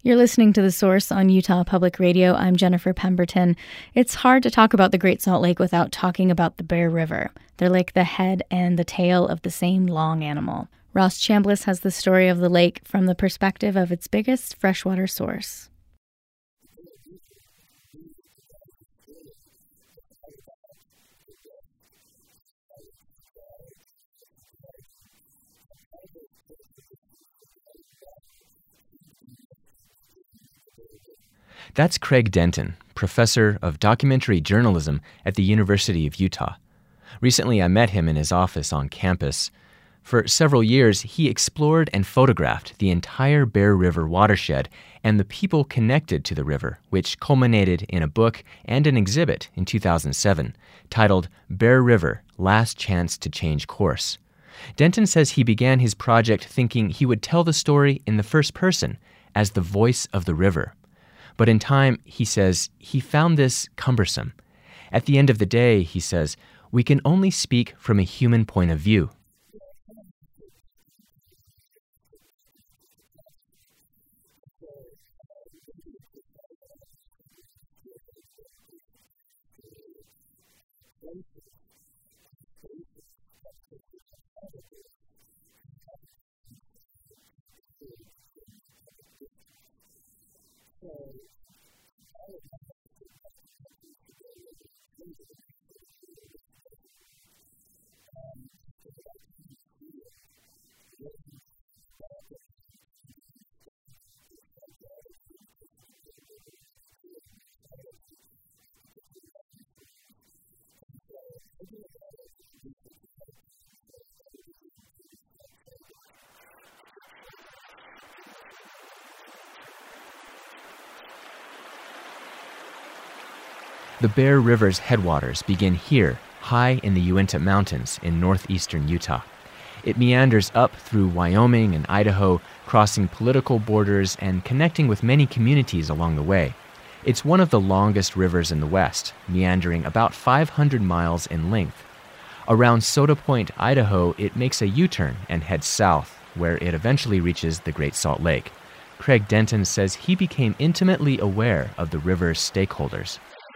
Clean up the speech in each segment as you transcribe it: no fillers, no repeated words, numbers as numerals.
You're listening to The Source on Utah Public Radio. I'm Jennifer Pemberton. It's hard to talk about the Great Salt Lake without talking about the Bear River. They're like the head and the tail of the same long animal. Ross Chambliss has the story of the lake from the perspective of its biggest freshwater source. That's Craig Denton, professor of documentary journalism at the University of Utah. Recently, I met him in his office on campus. For several years, he explored and photographed the entire Bear River watershed and the people connected to the river, which culminated in a book and an exhibit in 2007 titled Bear River: Last Chance to Change Course. Denton says he began his project thinking he would tell the story in the first person, as the voice of the river. But in time, he says, he found this cumbersome. At the end of the day, he says, we can only speak from a human point of view. The Bear River's headwaters begin here, high in the Uinta Mountains in northeastern Utah. It meanders up through Wyoming and Idaho, crossing political borders and connecting with many communities along the way. It's one of the longest rivers in the West, meandering about 500 miles in length. Around Soda Point, Idaho, it makes a U-turn and heads south, where it eventually reaches the Great Salt Lake. Craig Denton says he became intimately aware of the river's stakeholders.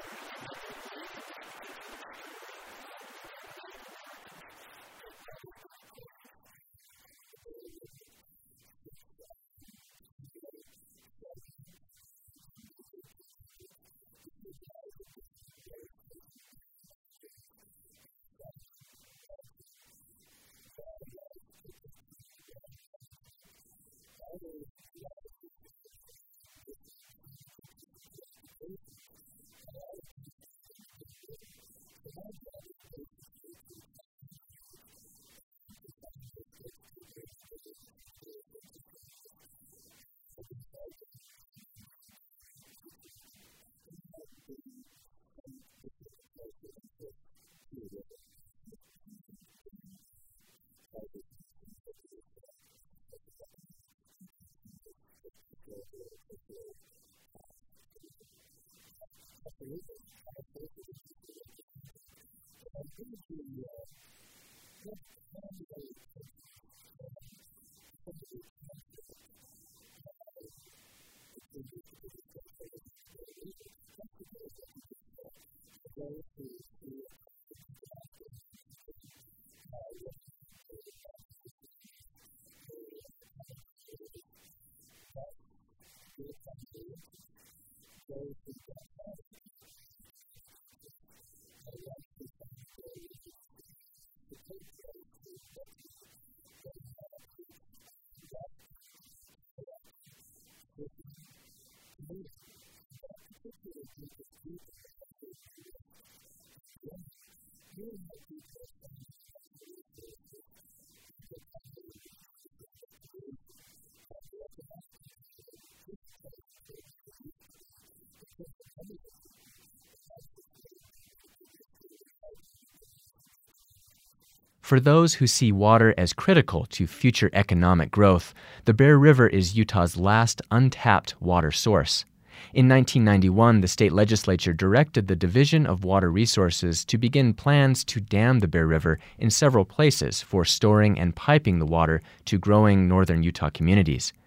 For those who see water as critical to future economic growth, the Bear River is Utah's last untapped water source. In 1991, the state legislature directed the Division of Water Resources to begin plans to dam the Bear River in several places for storing and piping the water to growing northern Utah communities.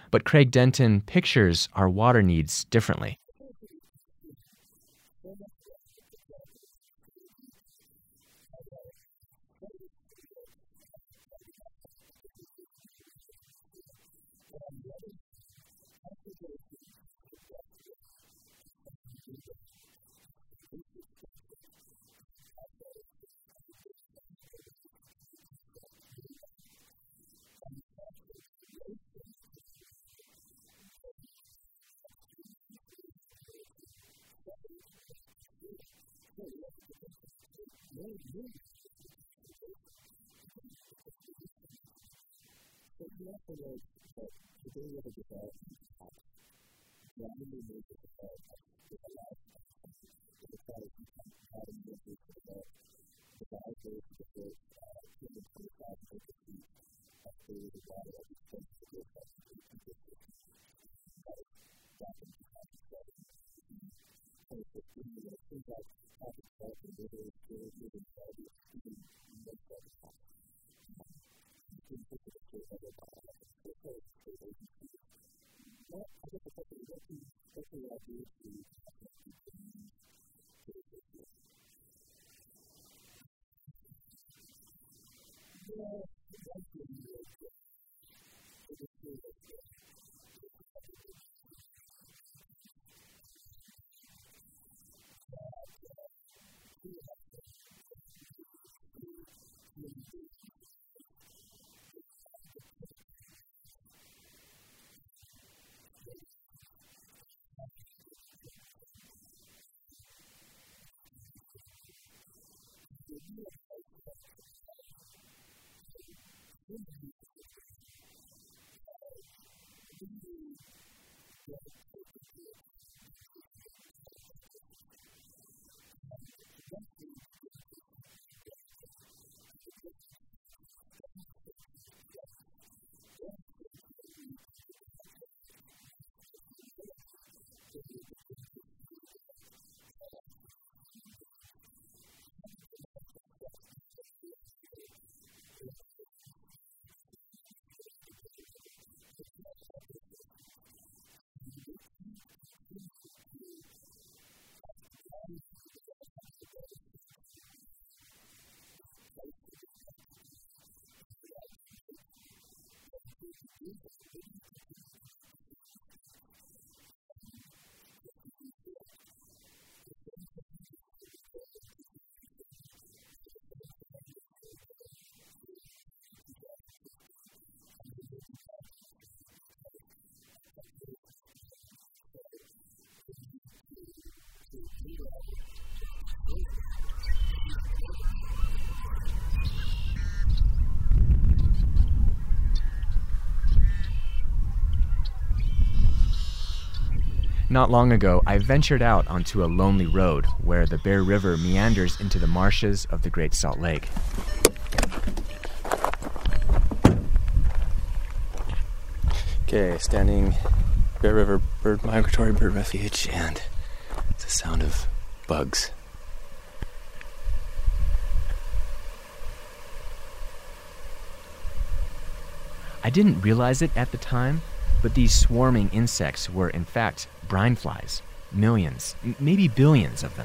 But Craig Denton pictures our water needs differently. Not long ago, I ventured out onto a lonely road where the Bear River meanders into the marshes of the Great Salt Lake. Okay, standing Bear River Migratory Bird Refuge, and it's the sound of bugs. I didn't realize it at the time, but these swarming insects were in fact brine flies. Millions, maybe billions of them.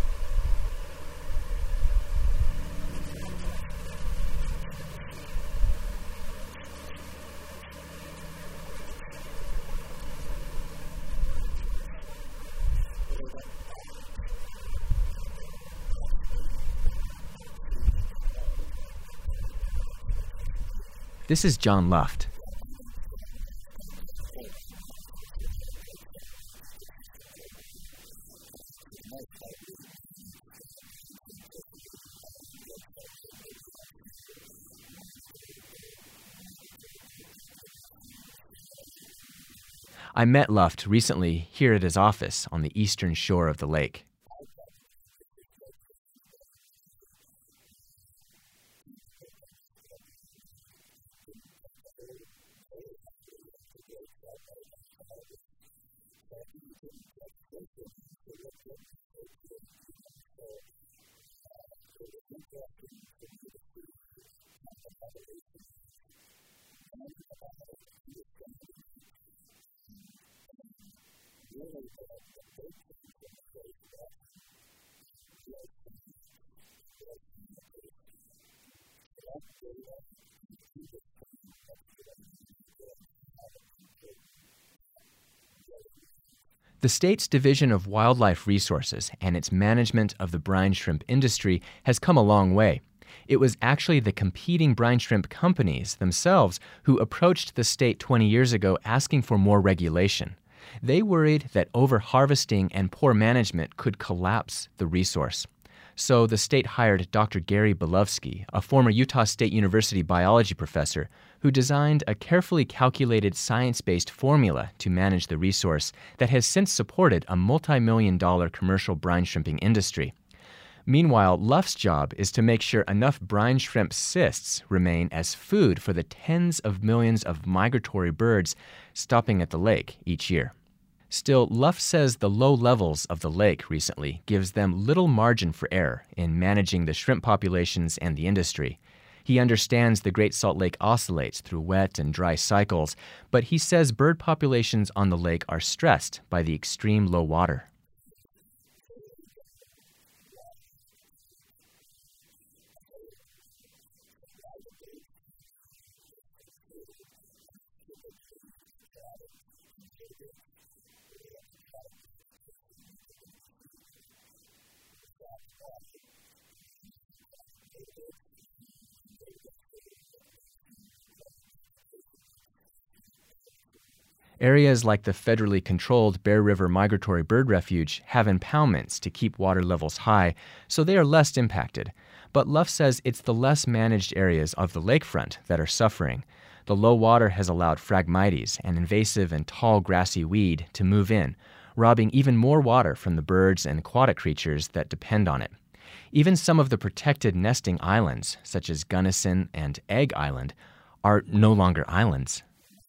This is John Luft. I met Luft recently here at his office on the eastern shore of the lake. The state's Division of Wildlife Resources and its management of the brine shrimp industry has come a long way. It was actually the competing brine shrimp companies themselves who approached the state 20 years ago asking for more regulation. They worried that over-harvesting and poor management could collapse the resource. So the state hired Dr. Gary Belovsky, a former Utah State University biology professor, who designed a carefully calculated science-based formula to manage the resource that has since supported a multi-million-dollar commercial brine shrimping industry. Meanwhile, Luff's job is to make sure enough brine shrimp cysts remain as food for the tens of millions of migratory birds stopping at the lake each year. Still, Luff says the low levels of the lake recently gives them little margin for error in managing the shrimp populations and the industry. He understands the Great Salt Lake oscillates through wet and dry cycles, but he says bird populations on the lake are stressed by the extreme low water. Areas like the federally controlled Bear River Migratory Bird Refuge have impoundments to keep water levels high, so they are less impacted. But Luff says it's the less managed areas of the lakefront that are suffering. The low water has allowed Phragmites, an invasive and tall grassy weed, to move in, robbing even more water from the birds and aquatic creatures that depend on it. Even some of the protected nesting islands, such as Gunnison and Egg Island, are no longer islands.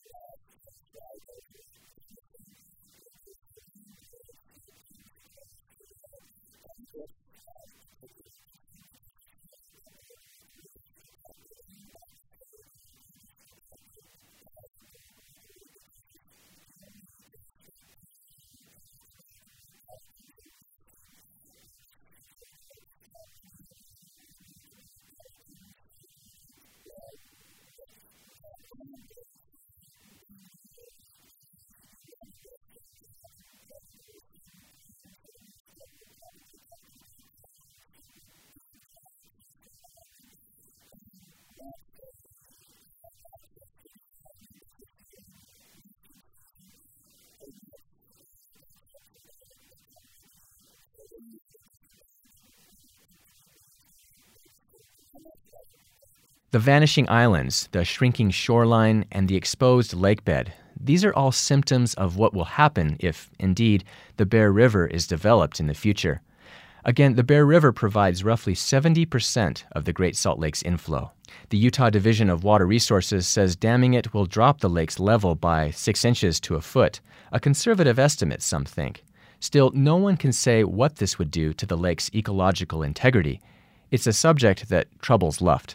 The vanishing islands, the shrinking shoreline, and the exposed lakebed, these are all symptoms of what will happen if, indeed, the Bear River is developed in the future. Again, the Bear River provides roughly 70% of the Great Salt Lake's inflow. The Utah Division of Water Resources says damming it will drop the lake's level by 6 inches to a foot, a conservative estimate, some think. Still, no one can say what this would do to the lake's ecological integrity. It's a subject that troubles Luft.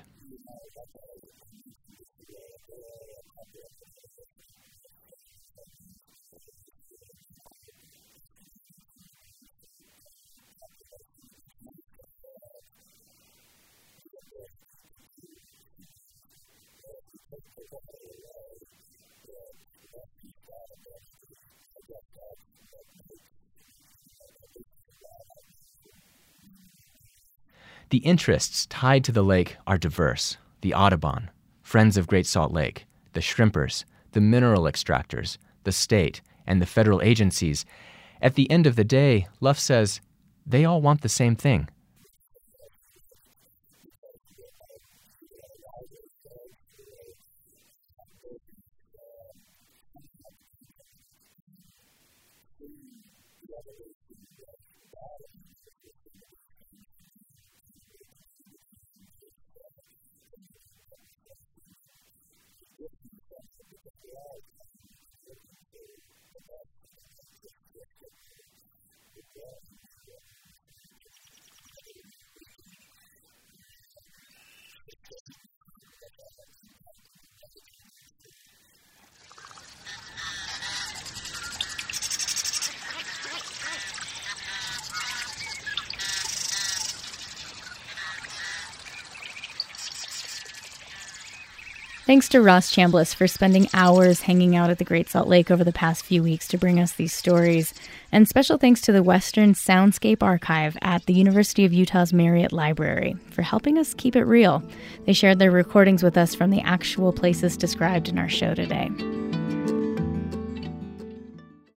The interests tied to the lake are diverse. The Audubon, Friends of Great Salt Lake, the shrimpers, the mineral extractors, the state, and the federal agencies. At the end of the day, Luff says, they all want the same thing. Thanks to Ross Chambliss for spending hours hanging out at the Great Salt Lake over the past few weeks to bring us these stories. And special thanks to the Western Soundscape Archive at the University of Utah's Marriott Library for helping us keep it real. They shared their recordings with us from the actual places described in our show today.